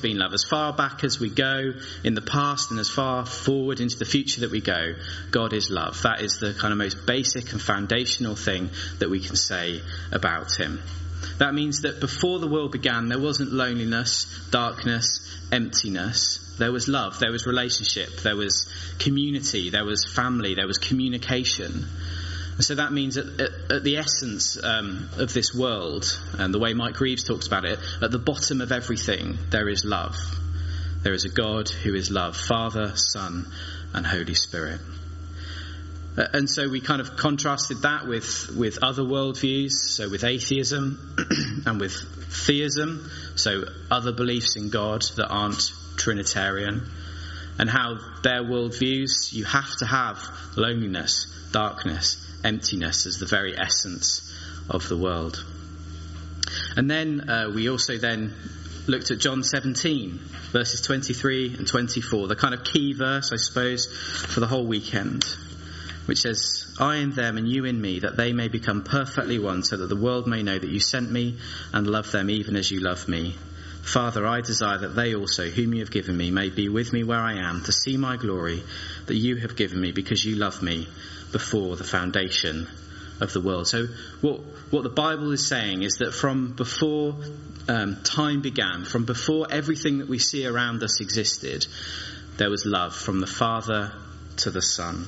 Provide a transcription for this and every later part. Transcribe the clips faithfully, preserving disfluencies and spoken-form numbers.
been love. As far back as we go in the past and as far forward into the future that we go, God is love. That is the kind of most basic and foundational thing that we can say about him. That means that before the world began, there wasn't loneliness, darkness, emptiness. There was love, there was relationship, there was community, there was family, there was communication. And so that means that at, at the essence um, of this world, and the way Mike Reeves talks about it, at the bottom of everything, there is love. There is a God who is love, Father, Son, and Holy Spirit. Uh, and so we kind of contrasted that with, with other worldviews, so with atheism and with theism, so other beliefs in God that aren't Trinitarian, and how their worldviews, you have to have loneliness, darkness, emptiness as the very essence of the world. And then uh, we also then looked at John seventeen, verses twenty-three and twenty-four, the kind of key verse, I suppose, for the whole weekend, which says, I in them and you in me, that they may become perfectly one, so that the world may know that you sent me and love them even as you love me. Father, I desire that they also, whom you have given me, may be with me where I am, to see my glory that you have given me, because you loved me before the foundation of the world. So what what the Bible is saying is that from before um, time began, from before everything that we see around us existed, there was love from the Father to the Son.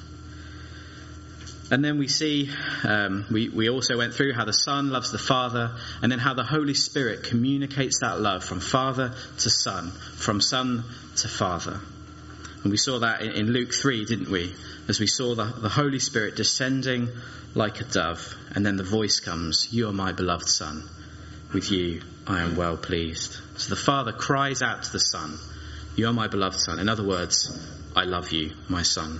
And then we see, um, we, we also went through how the Son loves the Father, and then how the Holy Spirit communicates that love from Father to Son, from Son to Father. And we saw that in, in Luke three, didn't we? As we saw the, the Holy Spirit descending like a dove, and then the voice comes, you are my beloved Son. With you I am well pleased. So the Father cries out to the Son, you are my beloved Son. In other words, I love you, my Son.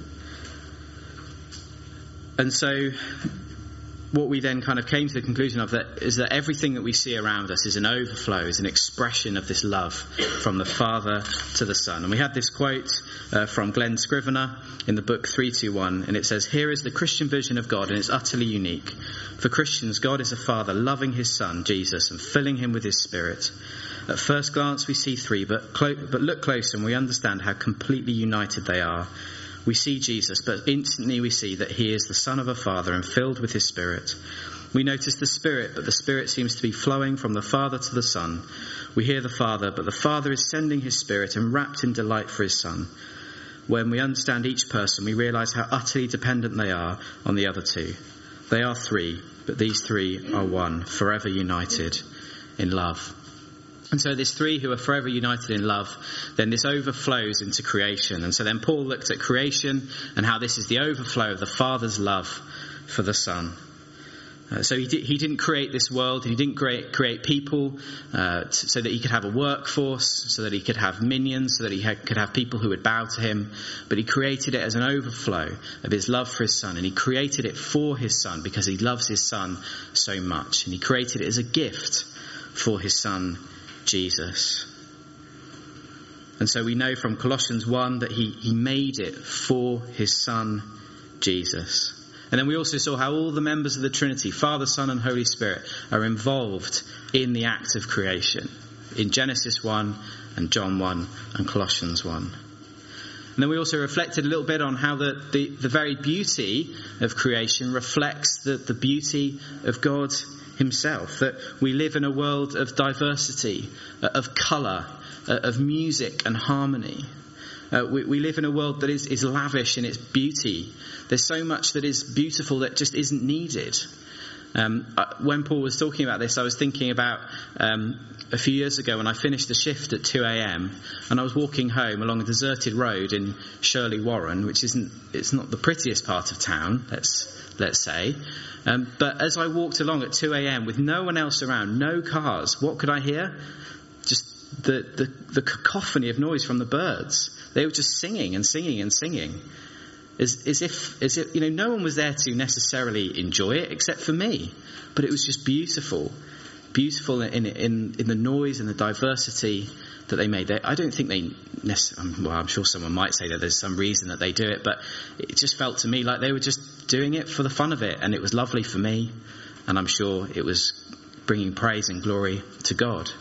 And so what we then kind of came to the conclusion of that is that everything that we see around us is an overflow, is an expression of this love from the Father to the Son. And we had this quote uh, from Glenn Scrivener in the book three two one, and it says, here is the Christian vision of God, and it's utterly unique. For Christians, God is a Father loving his Son, Jesus, and filling him with his Spirit. At first glance we see three, but, clo- but look closer and we understand how completely united they are. We see Jesus, but instantly we see that he is the Son of a Father and filled with his Spirit. We notice the Spirit, but the Spirit seems to be flowing from the Father to the Son. We hear the Father, but the Father is sending his Spirit and wrapped in delight for his Son. When we understand each person, we realise how utterly dependent they are on the other two. They are three, but these three are one, forever united in love. And so this three who are forever united in love, then this overflows into creation. And so then Paul looked at creation and how this is the overflow of the Father's love for the Son. Uh, so he, di- he didn't create this world, he didn't create, create people uh, t- so that he could have a workforce, so that he could have minions, so that he ha- could have people who would bow to him. But he created it as an overflow of his love for his Son. And he created it for his Son because he loves his Son so much. And he created it as a gift for his Son, Jesus. And so we know from Colossians one that he, he made it for his Son, Jesus. And then we also saw how all the members of the Trinity, Father, Son and Holy Spirit, are involved in the act of creation in Genesis one and John one and Colossians one. And then we also reflected a little bit on how the, the, the very beauty of creation reflects the, the beauty of God himself, that we live in a world of diversity, uh, of colour, uh, of music and harmony. Uh, we, we live in a world that is, is lavish in its beauty. There's so much that is beautiful that just isn't needed. Um, uh, when Paul was talking about this, I was thinking about um, a few years ago when I finished the shift at two a.m. and I was walking home along a deserted road in Shirley Warren, which isn't, it's not the prettiest part of town, let's let's say. Um, but as I walked along at two a.m. with no one else around, no cars, what could I hear? Just the, the, the cacophony of noise from the birds. They were just singing and singing and singing. As, as if, as if, you know, no one was there to necessarily enjoy it except for me. But it was just beautiful. Beautiful in in, in the noise and the diversity that they made. They, I don't think they necessarily, well, I'm sure someone might say that there's some reason that they do it, but it just felt to me like they were just doing it for the fun of it. And it was lovely for me. And I'm sure it was bringing praise and glory to God.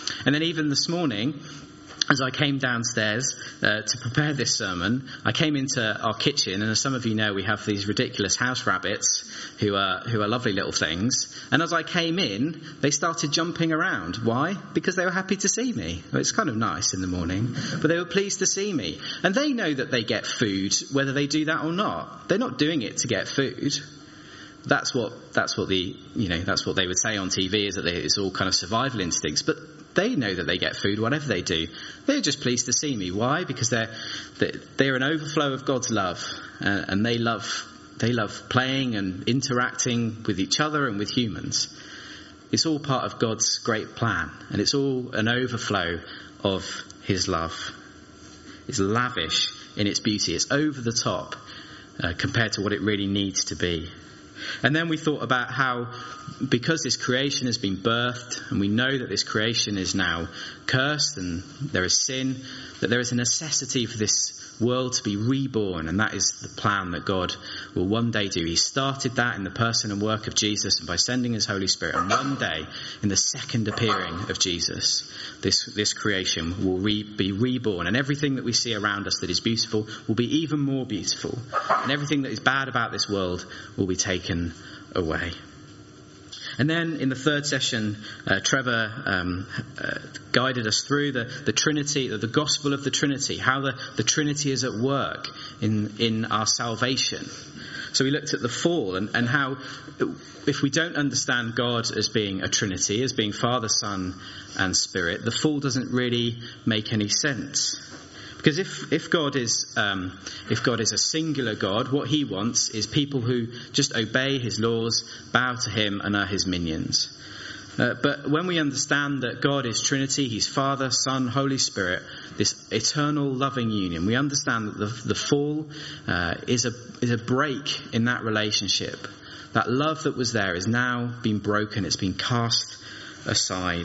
And then even this morning, as I came downstairs uh, to prepare this sermon, I came into our kitchen, and as some of you know, we have these ridiculous house rabbits who are who are lovely little things. And as I came in, they started jumping around. Why? Because they were happy to see me. Well, it's kind of nice in the morning, but they were pleased to see me. And they know that they get food, whether they do that or not. They're not doing it to get food. That's what that's what the you know that's what they would say on T V, is that they, it's all kind of survival instincts. But they know that they get food, whatever they do. They're just pleased to see me. Why? Because they're they're an overflow of God's love, uh, and they love they love playing and interacting with each other and with humans. It's all part of God's great plan, and it's all an overflow of His love. It's lavish in its beauty. It's over the top uh, compared to what it really needs to be. And then we thought about how, because this creation has been birthed, and we know that this creation is now cursed and there is sin, that there is a necessity for this world to be reborn, and that is the plan that God will one day do. He started that in the person and work of Jesus, and by sending His Holy Spirit, and one day, in the second appearing of Jesus, this this creation will re, be reborn, and everything that we see around us that is beautiful will be even more beautiful, and everything that is bad about this world will be taken away. And then in the third session, uh, Trevor um, uh, guided us through the, the Trinity, the gospel of the Trinity, how the, the Trinity is at work in, in our salvation. So we looked at the fall and, and how, if we don't understand God as being a Trinity, as being Father, Son and Spirit, the fall doesn't really make any sense. Because if, if God is um, if God is a singular God, what He wants is people who just obey His laws, bow to Him, and are His minions. Uh, but when we understand that God is Trinity, He's Father, Son, Holy Spirit, this eternal loving union, we understand that the, the fall uh, is a is a break in that relationship. That love that was there is now been broken. It's been cast aside.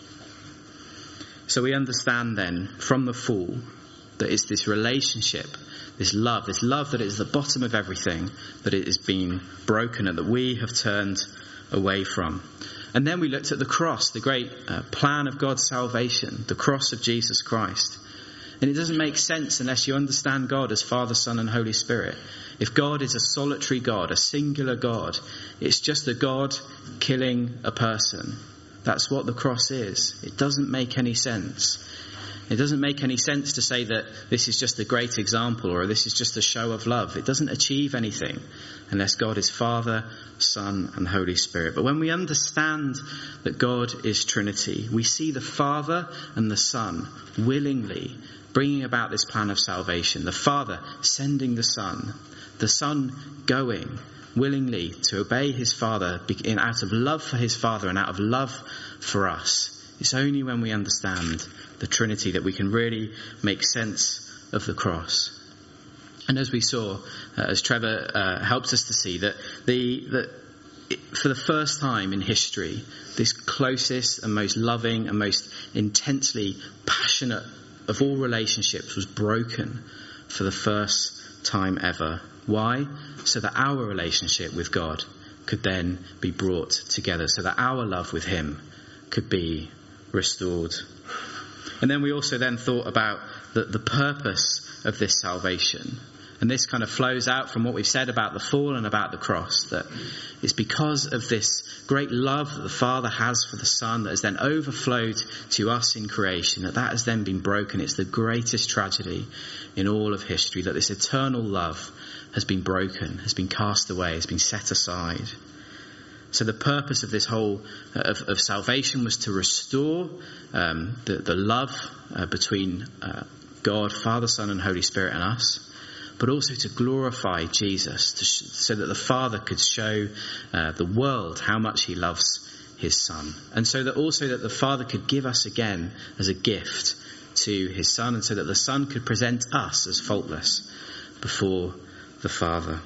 So we understand then from the fall that it's this relationship, this love, this love that is the bottom of everything, that it has been broken and that we have turned away from. And then we looked at the cross, the great uh, plan of God's salvation, the cross of Jesus Christ. And it doesn't make sense unless you understand God as Father, Son and Holy Spirit. If God is a solitary God, a singular God, it's just a God killing a person. That's what the cross is. It doesn't make any sense. It doesn't make any sense to say that this is just a great example or this is just a show of love. It doesn't achieve anything unless God is Father, Son and Holy Spirit. But when we understand that God is Trinity, we see the Father and the Son willingly bringing about this plan of salvation. The Father sending the Son, the Son going willingly to obey His Father in out of love for His Father and out of love for us. It's only when we understand the Trinity that we can really make sense of the cross. And as we saw, uh, as Trevor uh, helped us to see, that the that for the first time in history, this closest and most loving and most intensely passionate of all relationships was broken for the first time ever. Why? So that our relationship with God could then be brought together, so that our love with Him could be restored. And then we also then thought about the, the purpose of this salvation. And this kind of flows out from what we've said about the fall and about the cross, that it's because of this great love that the Father has for the Son that has then overflowed to us in creation, that that has then been broken. It's the greatest tragedy in all of history, that this eternal love has been broken, has been cast away, has been set aside. So the purpose of this whole uh, of, of salvation was to restore um, the, the love uh, between uh, God, Father, Son and Holy Spirit and us, but also to glorify Jesus, to sh- so that the Father could show uh, the world how much He loves His Son. And so that also that the Father could give us again as a gift to His Son, and so that the Son could present us as faultless before the Father.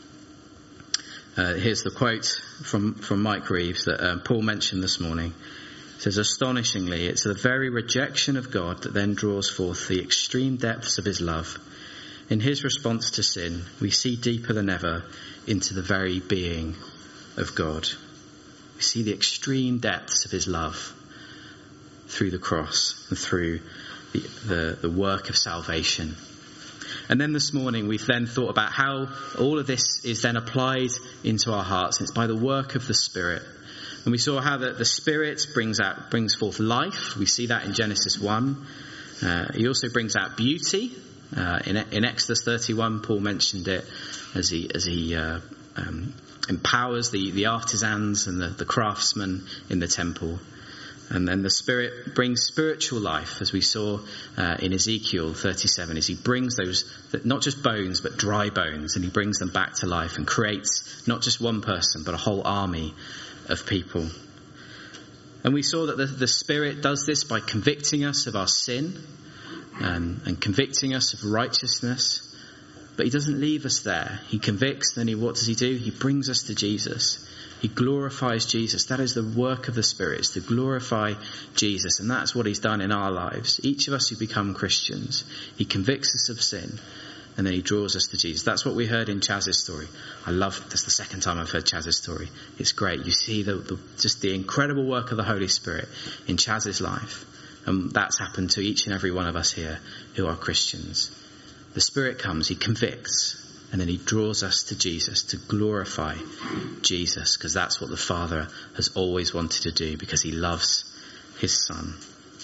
Uh, here's the quote from, from Mike Reeves that um, Paul mentioned this morning. It says, astonishingly, it's the very rejection of God that then draws forth the extreme depths of His love. In His response to sin, we see deeper than ever into the very being of God. We see the extreme depths of His love. through the cross and through the, the, the work of salvation. And then this morning we've then thought about how all of this is then applied into our hearts. It's by the work of the Spirit. And we saw how the, the Spirit brings out, brings forth life. We see that in Genesis one. Uh, he also brings out beauty. Uh, in, in Exodus thirty-one, Paul mentioned it as he as he uh, um, empowers the, the artisans and the, the craftsmen in the temple. And then the Spirit brings spiritual life, as we saw uh, in Ezekiel thirty-seven, as he brings those, not just bones, but dry bones, and he brings them back to life and creates not just one person, but a whole army of people. And we saw that the, the Spirit does this by convicting us of our sin um, and convicting us of righteousness. But he doesn't leave us there. He convicts, then he, what does he do? He brings us to Jesus. He glorifies Jesus. That is the work of the Spirit, is to glorify Jesus. And that's what he's done in our lives. Each of us who become Christians, he convicts us of sin, and then he draws us to Jesus. That's what we heard in Chaz's story. I love, that's the second time I've heard Chaz's story. It's great. You see the, the just the incredible work of the Holy Spirit in Chaz's life. And that's happened to each and every one of us here who are Christians. The Spirit comes, he convicts, and then he draws us to Jesus, to glorify Jesus, because that's what the Father has always wanted to do, because he loves his Son.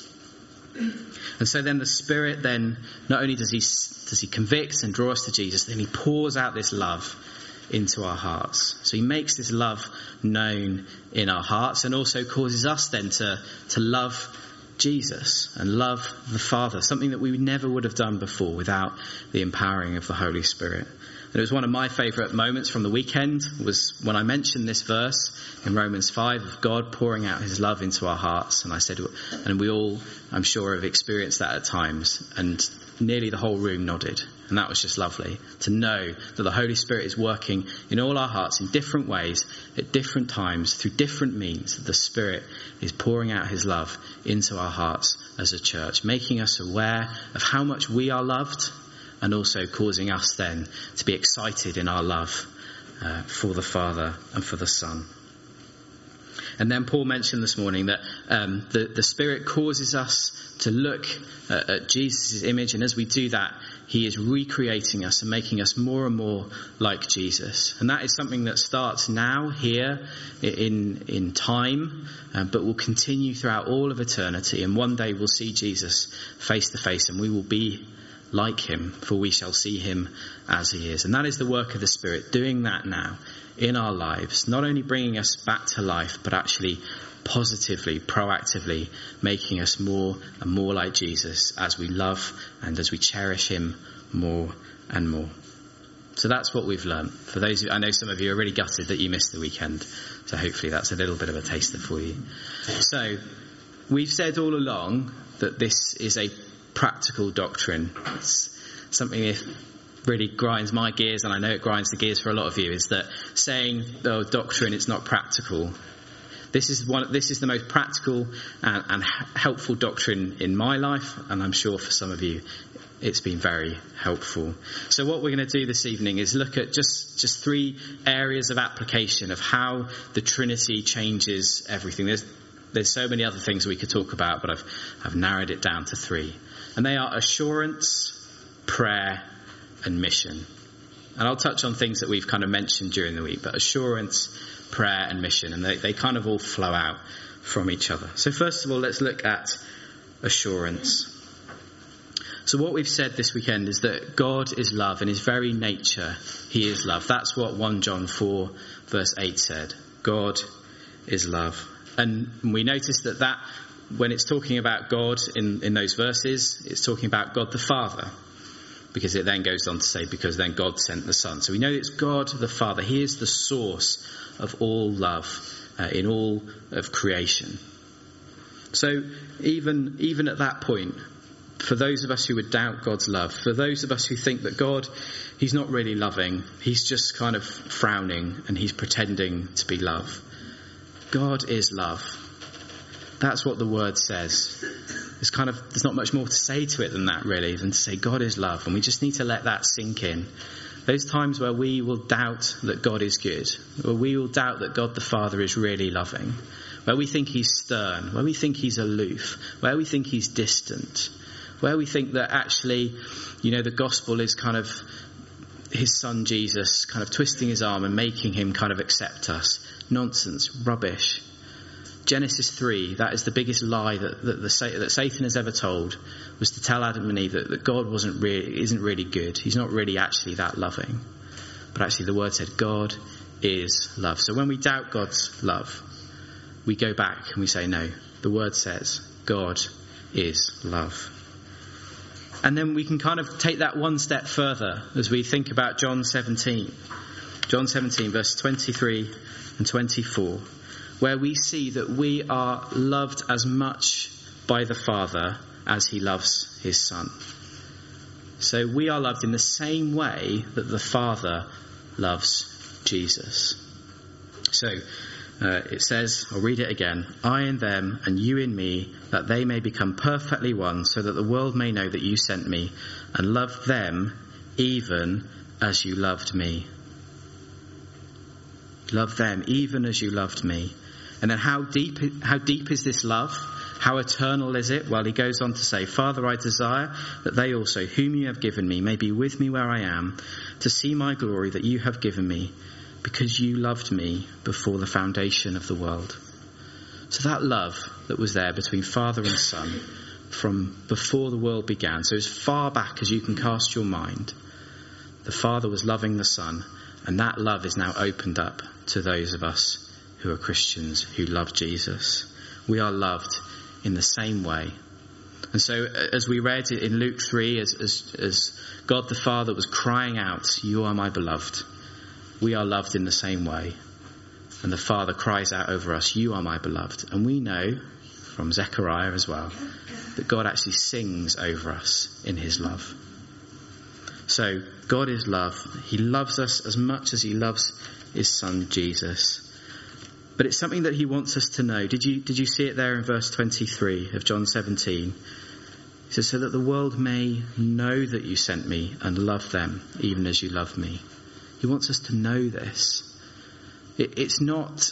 And so then the Spirit then, not only does he does he convict and draw us to Jesus, then he pours out this love into our hearts. So he makes this love known in our hearts, and also causes us then to, to love Jesus and love the Father, something that we never would have done before without the empowering of the Holy Spirit. And it was one of my favourite moments from the weekend was when I mentioned this verse in Romans five of God pouring out his love into our hearts. And I said, and we all, I'm sure, have experienced that at times. And nearly the whole room nodded. And that was just lovely to know that the Holy Spirit is working in all our hearts in different ways, at different times, through different means. That the Spirit is pouring out his love into our hearts as a church, making us aware of how much we are loved, and also causing us then to be excited in our love uh, for the Father and for the Son. And then Paul mentioned this morning that um, the, the Spirit causes us to look at, at Jesus' image, and as we do that, he is recreating us and making us more and more like Jesus. And that is something that starts now, here, in in time, uh, but will continue throughout all of eternity. And one day we'll see Jesus face to face, and we will be like him, for we shall see him as he is. And that is the work of the Spirit, doing that now in our lives, not only bringing us back to life, but actually positively, proactively making us more and more like Jesus as we love and as we cherish him more and more. So that's what we've learned. For those, I know some of you are really gutted that you missed the weekend, so hopefully that's a little bit of a taster for you. So we've said all along that this is a practical doctrine. It's something that really grinds my gears, and I know it grinds the gears for a lot of you, is that saying, oh, doctrine, it's not practical. This is one. This is the most practical and, and helpful doctrine in my life, and I'm sure for some of you it's been very helpful. So what we're going to do this evening is look at just, just three areas of application of how the Trinity changes everything. There's There's so many other things we could talk about, but I've I've narrowed it down to three. And they are assurance, prayer, and mission. And I'll touch on things that we've kind of mentioned during the week, but assurance, prayer, and mission. And they, they kind of all flow out from each other. So first of all, let's look at assurance. So what we've said this weekend is that God is love. In his very nature, he is love. That's what First John four verse eight said. God is love. And we notice that, that when it's talking about God in, in those verses, it's talking about God the Father. Because it then goes on to say, because then God sent the Son. So we know it's God the Father. He is the source of all love uh, in all of creation. So even, even at that point, for those of us who would doubt God's love, for those of us who think that God, he's not really loving, he's just kind of frowning and he's pretending to be love. God is love. That's what the word says. There's kind of, there's not much more to say to it than that, really, than to say God is love. And we just need to let that sink in. Those times where we will doubt that God is good, or we will doubt that God the Father is really loving, where we think he's stern, where we think he's aloof, where we think he's distant, where we think that actually, you know, the gospel is kind of his son Jesus kind of twisting his arm and making him kind of accept us. Nonsense, rubbish. Genesis three, that is the biggest lie that, that, the, that Satan has ever told, was to tell Adam and Eve that, that God wasn't really, isn't really good. He's not really actually that loving. But actually the word said God is love. So when we doubt God's love, we go back and we say, no, the word says God is love. And then we can kind of take that one step further as we think about John seventeen. John seventeen, verse twenty-three and twenty-four, where we see that we are loved as much by the Father as he loves his Son. So we are loved in the same way that the Father loves Jesus. So uh, it says, I'll read it again, I in them and you in me, that they may become perfectly one, so that the world may know that you sent me and loved them even as you loved me. Love them even as you loved me. And then how deep, how deep is this love? How eternal is it? Well, he goes on to say, Father, I desire that they also, whom you have given me, may be with me where I am, to see my glory that you have given me, because you loved me before the foundation of the world. So that love that was there between Father and Son from before the world began, so as far back as you can cast your mind, the Father was loving the Son, and that love is now opened up to those of us who are Christians, who love Jesus. We are loved in the same way. And so as we read in Luke three, as, as, as God the Father was crying out, you are my beloved, we are loved in the same way. And the Father cries out over us, you are my beloved. And we know from Zechariah as well that God actually sings over us in his love. So God is love. He loves us as much as he loves his Son Jesus. But it's something that he wants us to know. Did you did you see it there in verse twenty-three of John seventeen? He says, so that the world may know that you sent me and love them even as you love me. He wants us to know this. It, it's not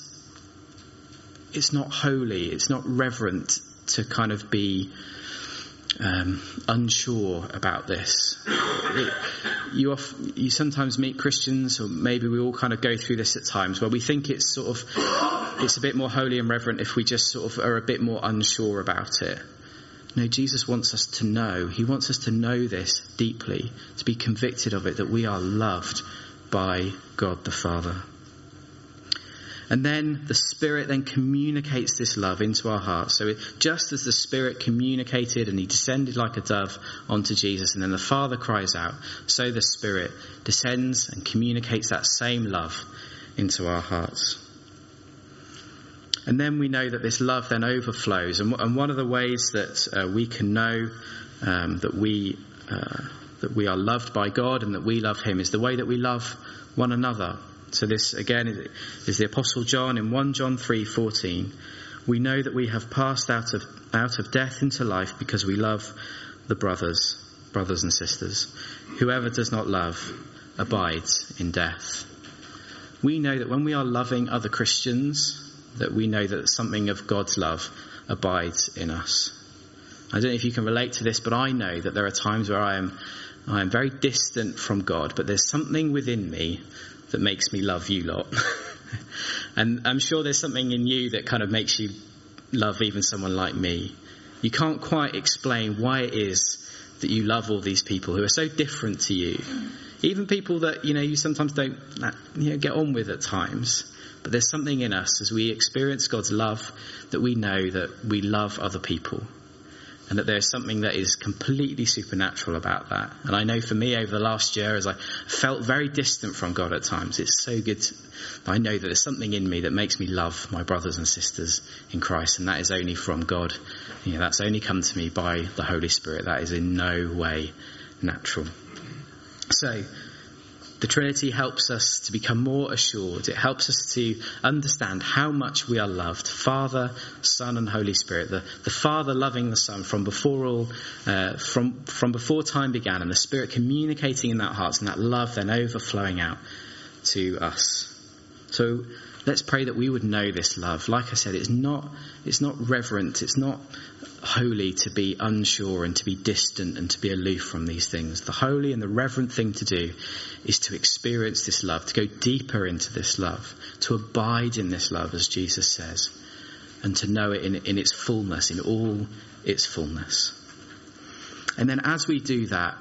it's not holy, it's not reverent to kind of be um, unsure about this. It, you off, you sometimes meet Christians, or maybe we all kind of go through this at times, where we think it's sort of it's a bit more holy and reverent if we just sort of are a bit more unsure about it. No, Jesus wants us to know. He wants us to know this deeply, to be convicted of it, that we are loved by God the Father. And then the Spirit then communicates this love into our hearts. So it, just as the Spirit communicated and he descended like a dove onto Jesus, and then the Father cries out, so the Spirit descends and communicates that same love into our hearts. And then we know that this love then overflows. And, and one of the ways that uh, we can know um, that we uh, that we are loved by God and that we love him is the way that we love one another. So this again is the Apostle John in First John three fourteen. We know that we have passed out of out of death into life because we love the brothers, brothers and sisters. Whoever does not love abides in death. We know that when we are loving other Christians, that we know that something of God's love abides in us. I don't know if you can relate to this, but I know that there are times where I am I am very distant from God, but there's something within me that makes me love you lot. And I'm sure there's something in you that kind of makes you love even someone like me. You can't quite explain why it is that you love all these people who are so different to you. Even people that, you know, you sometimes don't you know, get on with at times. But there's something in us as we experience God's love that we know that we love other people. And that there's something that is completely supernatural about that. And I know for me over the last year, as I felt very distant from God at times, it's so good. To, I know that there's something in me that makes me love my brothers and sisters in Christ. And that is only from God. You know, that's only come to me by the Holy Spirit. That is in no way natural. So the Trinity helps us to become more assured. It helps us to understand how much we are loved. Father, Son and Holy Spirit. The, the Father loving the Son from before all, uh, from, from before time began, and the Spirit communicating in that heart, and that love then overflowing out to us. So let's pray that we would know this love. Like I said, it's not, it's not reverent. It's not holy to be unsure and to be distant and to be aloof from these things. The holy and the reverent thing to do is to experience this love, to go deeper into this love, to abide in this love, as Jesus says, and to know it in, in its fullness, in all its fullness. And then as we do that,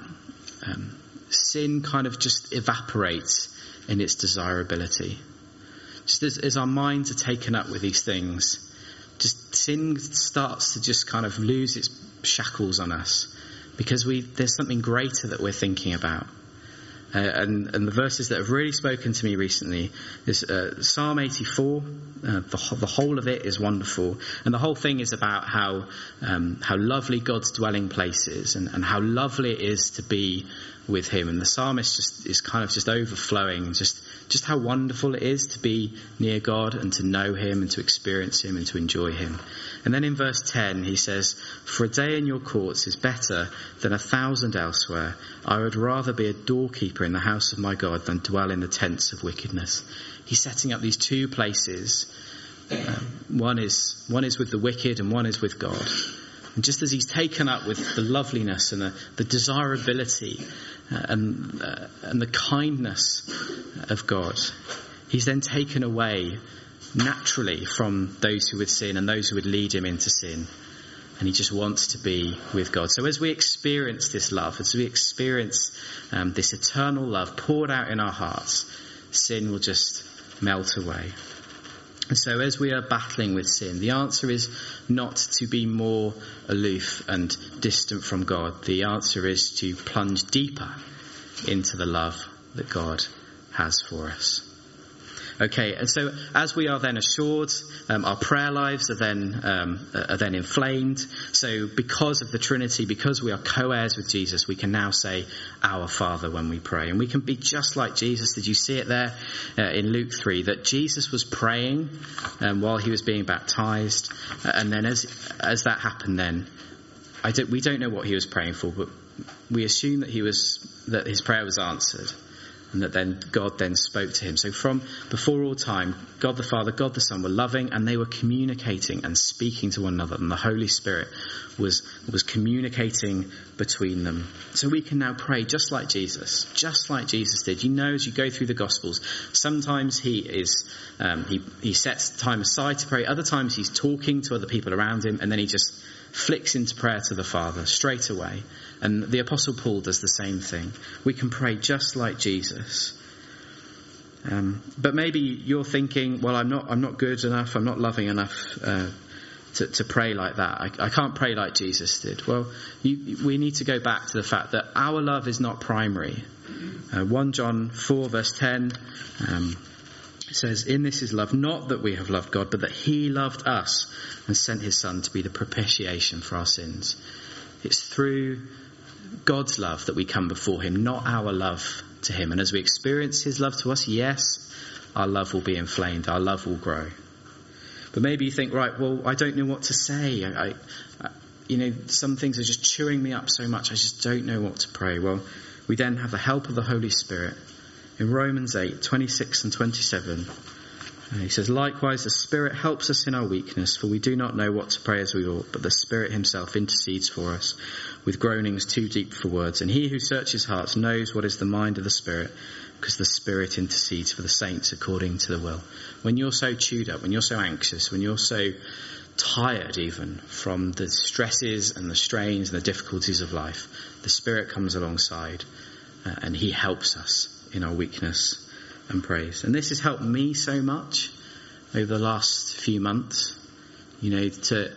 um, sin kind of just evaporates in its desirability. Just as, as our minds are taken up with these things, just sin starts to just kind of lose its shackles on us, because we there's something greater that we're thinking about. Uh, and, and the verses that have really spoken to me recently is uh, Psalm eighty-four. Uh, the, the whole of it is wonderful, and the whole thing is about how um, how lovely God's dwelling place is, and, and how lovely it is to be with him. And the psalmist just is kind of just overflowing, just just how wonderful it is to be near God and to know him and to experience him and to enjoy him. And then in verse ten he says, "For a day in your courts is better than a thousand elsewhere. I would rather be a doorkeeper in the house of my God than dwell in the tents of wickedness." He's setting up these two places. Um, one is one is with the wicked and one is with God. And just as he's taken up with the loveliness and the, the desirability uh, and uh, and the kindness of God, he's then taken away naturally from those who would sin and those who would lead him into sin. And he just wants to be with God. So as we experience this love, as we experience um, this eternal love poured out in our hearts, sin will just melt away. And so as we are battling with sin, the answer is not to be more aloof and distant from God. The answer is to plunge deeper into the love that God has for us. Okay, and so as we are then assured, um, our prayer lives are then um, are then inflamed. So because of the Trinity, because we are co-heirs with Jesus, we can now say "Our Father" when we pray, and we can be just like Jesus. Did you see it there uh, in Luke three that Jesus was praying um, while he was being baptized, uh, and then as as that happened, then I don't, we don't know what he was praying for, but we assume that he was that his prayer was answered. And that then God then spoke to him. So from before all time, God the Father, God the Son were loving, and they were communicating and speaking to one another. And the Holy Spirit was was communicating between them. So we can now pray just like Jesus, just like Jesus did. You know, as you go through the Gospels, sometimes he is um, he he sets time aside to pray. Other times he's talking to other people around him, and then he just flicks into prayer to the Father straight away. And the Apostle Paul does the same thing. We can pray just like Jesus. Um, but maybe you're thinking, well, I'm not I'm not good enough, I'm not loving enough uh, to, to pray like that. I, I can't pray like Jesus did. Well, you, we need to go back to the fact that our love is not primary. Uh, First John four verse ten um, says, "In this is love, not that we have loved God, but that he loved us and sent his Son to be the propitiation for our sins." It's through God's love that we come before him, not our love to him. And as we experience his love to us, yes, our love will be inflamed, our love will grow. But maybe you think, right, well, I don't know what to say. I, I, you know, some things are just chewing me up so much, I just don't know what to pray. Well, we then have the help of the Holy Spirit. In Romans eight, twenty-six and twenty-seven, and he says, "Likewise, the Spirit helps us in our weakness, for we do not know what to pray as we ought, but the Spirit himself intercedes for us with groanings too deep for words. And he who searches hearts knows what is the mind of the Spirit, because the Spirit intercedes for the saints according to the will." When you're so chewed up, when you're so anxious, when you're so tired even from the stresses and the strains and the difficulties of life, the Spirit comes alongside uh, and he helps us in our weakness and praise. And this has helped me so much over the last few months, you know, to,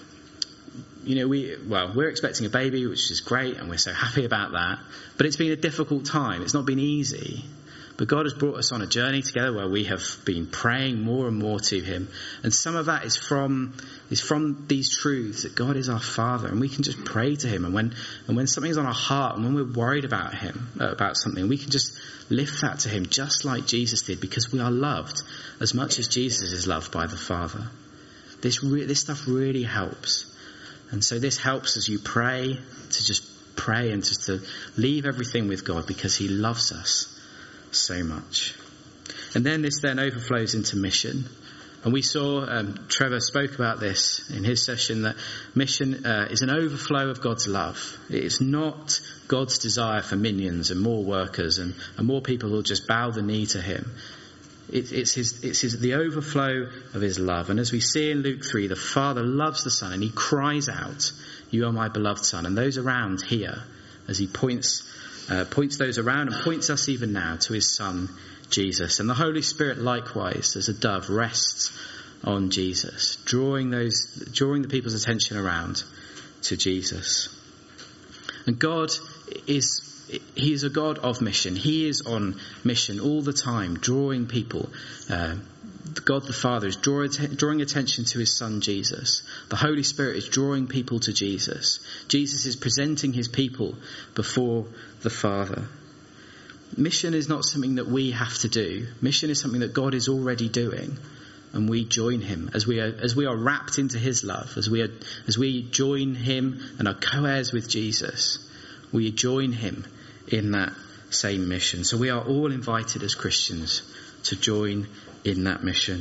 you know, we, well, we're expecting a baby, which is great, and we're so happy about that, but it's been a difficult time. It's not been easy, but God has brought us on a journey together where we have been praying more and more to him. And some of that is from, is from these truths that God is our Father, and we can just pray to him. And when, and when something's on our heart, and when we're worried about him, about something, we can just lift that to him just like Jesus did, because we are loved as much as Jesus is loved by the Father. This re- this stuff really helps. And so this helps as you pray, to just pray and just to leave everything with God, because he loves us so much. And then this then overflows into mission. And we saw, um, Trevor spoke about this in his session, that mission uh, is an overflow of God's love. It's not God's desire for minions and more workers and, and more people who will just bow the knee to him. It, it's his, it's his, the overflow of his love. And as we see in Luke three, the Father loves the Son and he cries out, "You are my beloved Son." And those around hear as he points, uh, points those around and points us even now to his Son, Jesus. And the Holy Spirit likewise, as a dove, rests on Jesus, drawing those, drawing the people's attention around to Jesus. And God is, he is a God of mission. He is on mission all the time, drawing people. Uh, God the Father is draw, drawing attention to his Son Jesus. The Holy Spirit is drawing people to Jesus. Jesus is presenting his people before the Father. Mission is not something that we have to do. Mission is something that God is already doing, and we join him as we are as we are wrapped into his love, as we are as we join him and are co-heirs with Jesus. We join him in that same mission. So we are all invited as Christians to join in that mission.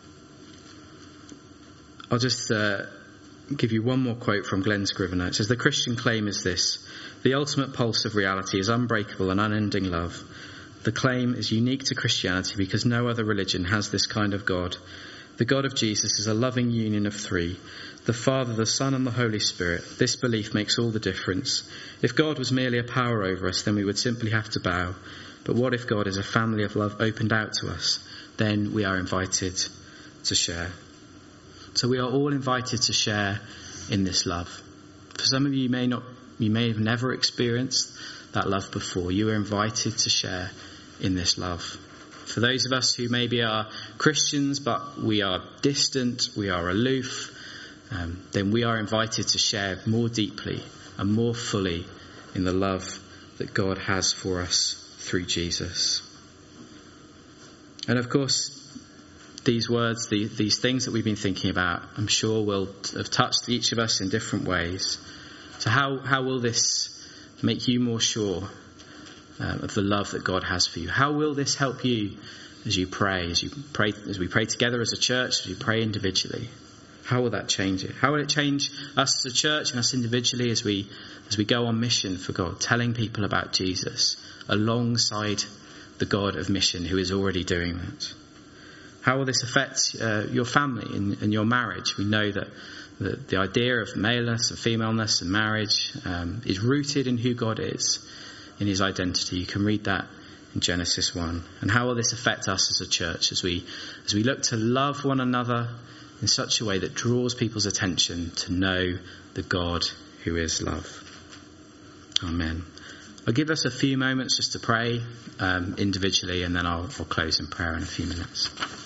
I'll just uh, give you one more quote from Glenn Scrivener. It says, "The Christian claim is this: the ultimate pulse of reality is unbreakable and unending love. The claim is unique to Christianity because no other religion has this kind of God. The God of Jesus is a loving union of three: the Father, the Son, and the Holy Spirit. This belief makes all the difference. If God was merely a power over us, then we would simply have to bow. But what if God is a family of love opened out to us? Then we are invited to share." So we are all invited to share in this love. For some of you, you may not, you may have never experienced that love before. You are invited to share in this love. For those of us who maybe are Christians, but we are distant, we are aloof, um, then we are invited to share more deeply and more fully in the love that God has for us through Jesus. And of course, these words, the, these things that we've been thinking about, I'm sure will have touched each of us in different ways. So how, how will this make you more sure uh, of the love that God has for you? How will this help you as you pray, as you pray, as we pray together as a church, as you pray individually? How will that change it? How will it change us as a church and us individually as we, as we go on mission for God, telling people about Jesus alongside the God of mission who is already doing that? How will this affect uh, your family and, and your marriage? We know that the, the idea of maleness and femaleness and marriage um, is rooted in who God is, in his identity. You can read that in Genesis one. And how will this affect us as a church as we as we look to love one another in such a way that draws people's attention to know the God who is love? Amen. I'll give us a few moments just to pray um, individually, and then I'll, I'll close in prayer in a few minutes.